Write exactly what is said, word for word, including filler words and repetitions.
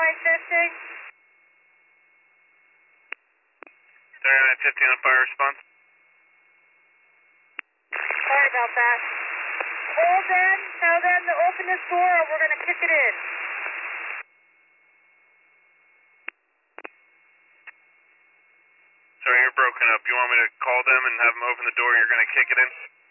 nine fifty. thirty-nine fifty on fire response. Sorry about that. Hold them, tell them to open this door or we're going to kick it in. Sorry, you're broken up. You want me to call them and have them open the door and you're going to kick it in?